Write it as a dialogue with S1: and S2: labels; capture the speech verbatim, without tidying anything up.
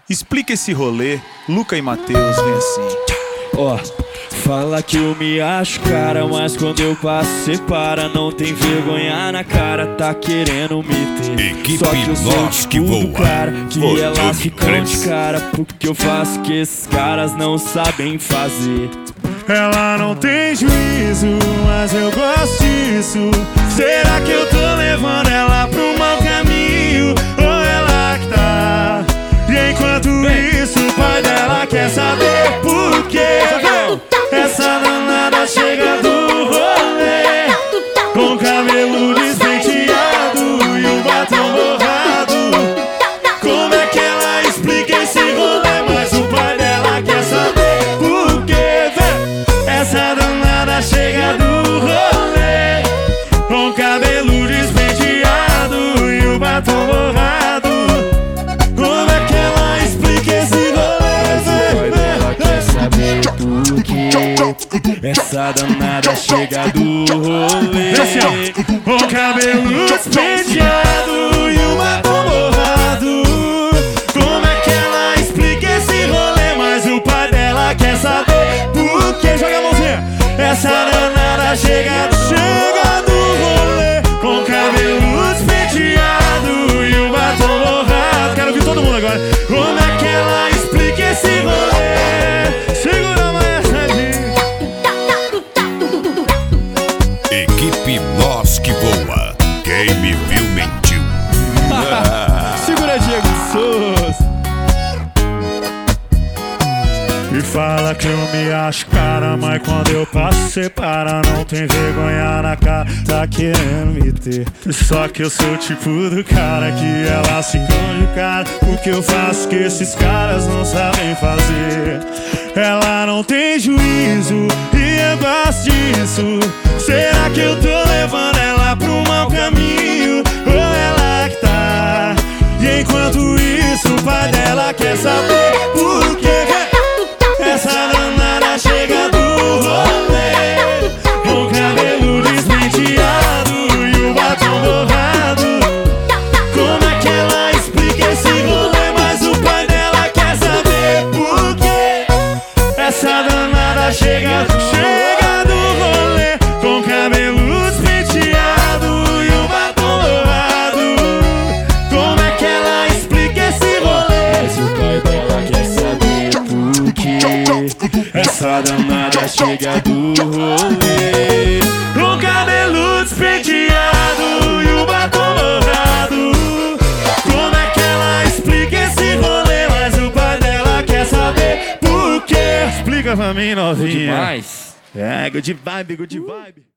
S1: Explica esse rolê, Luca e Matheus, vem assim.
S2: Ó, oh, fala que eu me acho cara, mas quando eu passo cê para. Não tem vergonha na cara, tá querendo me ter.
S3: Equipe
S2: Só que eu sou
S3: Nós
S2: tipo
S3: que
S2: do
S3: voa.
S2: cara que
S3: Volume
S2: elas ficam
S3: três.
S2: de cara, porque eu faço que esses caras não sabem fazer.
S4: Ela não tem juízo, mas eu gosto disso. Será que eu tô levando ela pro mau caminho? Ou ela que tá? E enquanto isso o pai dela quer saber por quê. Essa danada chega do rolê com cabelo despenteado e o batom borrado. Como é que ela explica esse rolê? Mas o pai dela quer saber por quê. Essa danada chega do rolê com cabelo despenteado e o batom borrado. Como é que ela explica esse rolê?
S2: Mas o pai dela quer saber por quê. Essa danada chega do rolê
S4: com cabelo despenteado e o batom borrado. Como é que ela explica esse rolê? Mas o pai dela quer saber por quê. Joga a mãozinha. Essa danada chega, chega do rolê com cabelo despenteado e o batom borrado. Quero ouvir todo mundo agora. Como é que ela explica esse rolê? Segura mais essa.
S3: Equipe Nós que voa. Quem me viu mentiu.
S2: Segura Diego de Souza.
S4: E fala que eu me acho cara, mas quando eu passo cê para. Não tem vergonha na cara, tá querendo me ter. Só que eu sou o tipo do cara que ela se esconde o cara, porque eu faço que esses caras não sabem fazer. Ela não tem juízo e eu gosto disso. Será que eu tô levando ela pro mau caminho? Ou ela que tá? E enquanto isso o pai dela quer saber por quê. Essa danada chega do rolê com cabelo despenteado e o batom borrado. Como é que ela explica esse rolê? Mas o pai dela quer saber por quê. Essa danada chega, chega do rolê com cabelo despenteado e o batom borrado. Como é que ela explica esse rolê?
S2: Mas o pai dela quer saber por quê. Essa danada chega do rolê
S4: com cabelo despenteado e o batom borrado. Como é que ela explica esse rolê? Mas o pai dela quer saber por quê. Explica pra mim, novinha.
S2: demais.
S4: É, good vibe, good vibe.